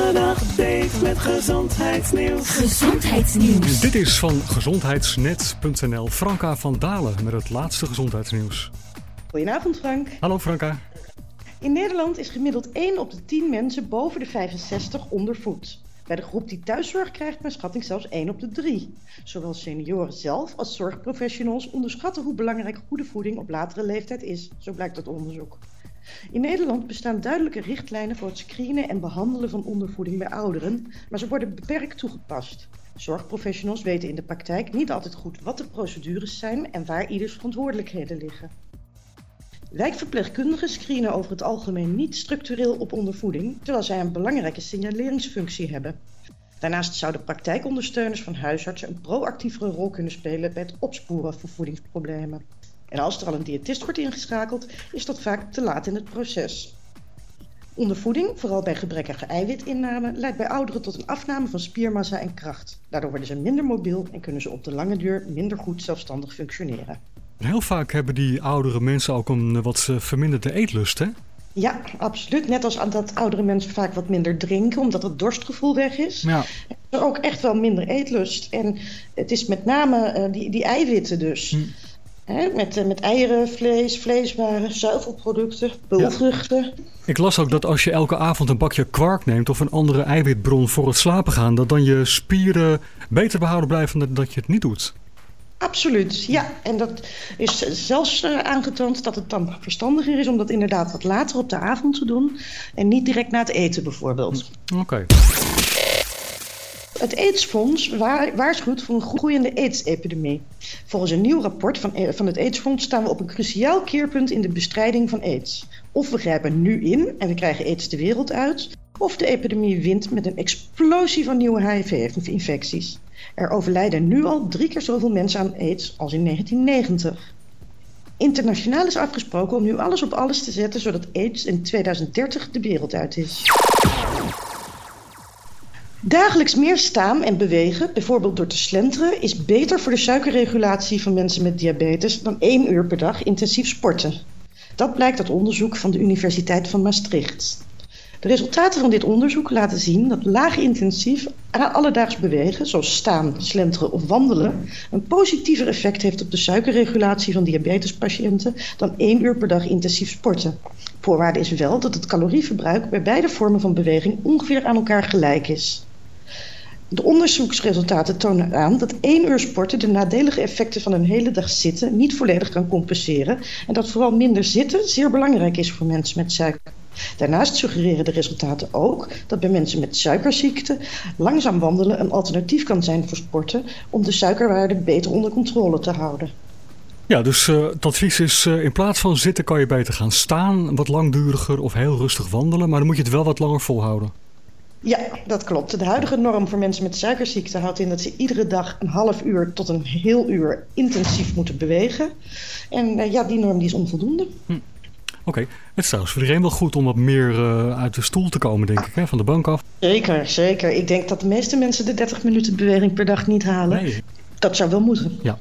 dag Dave met gezondheidsnieuws. Gezondheidsnieuws. Dit is van gezondheidsnet.nl. Franka van Dalen met het laatste gezondheidsnieuws. Goedenavond Frank. Hallo Franka. In Nederland is gemiddeld 1 op de 10 mensen boven de 65 ondervoed. Bij de groep die thuiszorg krijgt naar schatting zelfs 1 op de 3. Zowel senioren zelf als zorgprofessionals onderschatten hoe belangrijk goede voeding op latere leeftijd is. Zo blijkt uit onderzoek. In Nederland bestaan duidelijke richtlijnen voor het screenen en behandelen van ondervoeding bij ouderen, maar ze worden beperkt toegepast. Zorgprofessionals weten in de praktijk niet altijd goed wat de procedures zijn en waar ieders verantwoordelijkheden liggen. Wijkverpleegkundigen screenen over het algemeen niet structureel op ondervoeding, terwijl zij een belangrijke signaleringsfunctie hebben. Daarnaast zouden praktijkondersteuners van huisartsen een proactievere rol kunnen spelen bij het opsporen van voedingsproblemen. En als er al een diëtist wordt ingeschakeld, is dat vaak te laat in het proces. Ondervoeding, vooral bij gebrekkige eiwitinname, leidt bij ouderen tot een afname van spiermassa en kracht. Daardoor worden ze minder mobiel en kunnen ze op de lange duur minder goed zelfstandig functioneren. Heel vaak hebben die oudere mensen ook een wat verminderde eetlust, hè? Ja, absoluut. Net als dat oudere mensen vaak wat minder drinken, omdat het dorstgevoel weg is. Ja. Er ook echt wel minder eetlust. En het is met name die eiwitten dus. Met eieren, vlees, vleeswaren, zuivelproducten, peulvruchten. Ja. Ik las ook dat als je elke avond een bakje kwark neemt of een andere eiwitbron voor het slapen gaan, dat dan je spieren beter behouden blijven dan dat je het niet doet. Absoluut, ja. En dat is zelfs aangetoond dat het dan verstandiger is om dat inderdaad wat later op de avond te doen en niet direct na het eten bijvoorbeeld. Oké. Het AIDS-fonds waarschuwt voor een groeiende AIDS-epidemie. Volgens een nieuw rapport van het AIDS-fonds staan we op een cruciaal keerpunt in de bestrijding van AIDS. Of we grijpen nu in en we krijgen AIDS de wereld uit, of de epidemie wint met een explosie van nieuwe HIV-infecties. Er overlijden nu al 3 keer zoveel mensen aan AIDS als in 1990. Internationaal is afgesproken om nu alles op alles te zetten, zodat AIDS in 2030 de wereld uit is. Dagelijks meer staan en bewegen, bijvoorbeeld door te slenteren, is beter voor de suikerregulatie van mensen met diabetes dan 1 uur per dag intensief sporten. Dat blijkt uit onderzoek van de Universiteit van Maastricht. De resultaten van dit onderzoek laten zien dat laag intensief alledaags bewegen, zoals staan, slenteren of wandelen, een positiever effect heeft op de suikerregulatie van diabetespatiënten dan 1 uur per dag intensief sporten. Voorwaarde is wel dat het calorieverbruik bij beide vormen van beweging ongeveer aan elkaar gelijk is. De onderzoeksresultaten tonen aan dat 1 uur sporten de nadelige effecten van een hele dag zitten niet volledig kan compenseren en dat vooral minder zitten zeer belangrijk is voor mensen met suiker. Daarnaast suggereren de resultaten ook dat bij mensen met suikerziekte langzaam wandelen een alternatief kan zijn voor sporten om de suikerwaarde beter onder controle te houden. Ja, dus het advies is in plaats van zitten kan je beter gaan staan, wat langduriger of heel rustig wandelen, maar dan moet je het wel wat langer volhouden. Ja, dat klopt. De huidige norm voor mensen met suikerziekte houdt in dat ze iedere dag een half uur tot een heel uur intensief moeten bewegen. En die norm die is onvoldoende. Oké. Het is trouwens voor iedereen wel goed om wat meer uit de stoel te komen, denk ik, hè? Van de bank af. Zeker. Ik denk dat de meeste mensen de 30 minuten beweging per dag niet halen. Nee. Dat zou wel moeten. Ja.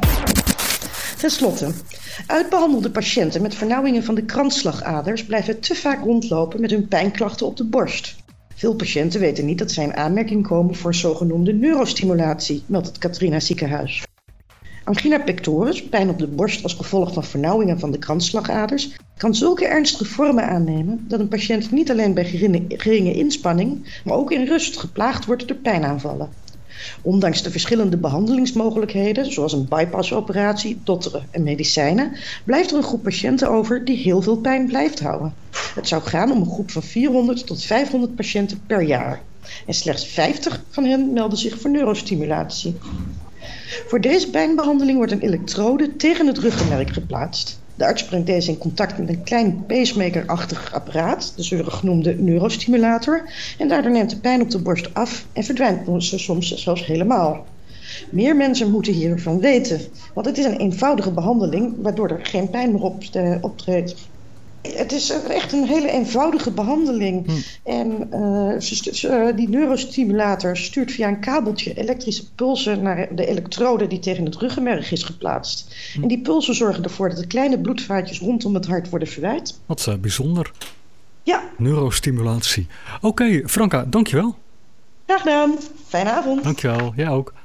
Ten slotte, uitbehandelde patiënten met vernauwingen van de kransslagaders blijven te vaak rondlopen met hun pijnklachten op de borst. Veel patiënten weten niet dat zij in aanmerking komen voor zogenoemde neurostimulatie, meldt het Catharina Ziekenhuis. Angina pectoris, pijn op de borst als gevolg van vernauwingen van de kransslagaders, kan zulke ernstige vormen aannemen dat een patiënt niet alleen bij geringe inspanning, maar ook in rust geplaagd wordt door pijnaanvallen. Ondanks de verschillende behandelingsmogelijkheden, zoals een bypassoperatie, dotteren en medicijnen, blijft er een groep patiënten over die heel veel pijn blijft houden. Het zou gaan om een groep van 400 tot 500 patiënten per jaar. En slechts 50 van hen melden zich voor neurostimulatie. Voor deze pijnbehandeling wordt een elektrode tegen het ruggenmerk geplaatst. De arts brengt deze in contact met een klein pacemaker-achtig apparaat, de zogenoemde neurostimulator, en daardoor neemt de pijn op de borst af en verdwijnt ze soms zelfs helemaal. Meer mensen moeten hiervan weten, want het is een eenvoudige behandeling waardoor er geen pijn meer optreedt. Het is echt een hele eenvoudige behandeling. En die neurostimulator stuurt via een kabeltje elektrische pulsen naar de elektrode die tegen het ruggenmerg is geplaatst. En die pulsen zorgen ervoor dat de kleine bloedvaatjes rondom het hart worden verwijd. Wat bijzonder. Ja. Neurostimulatie. Oké, Franka, dankjewel. Graag gedaan. Fijne avond. Dankjewel. Jij ook.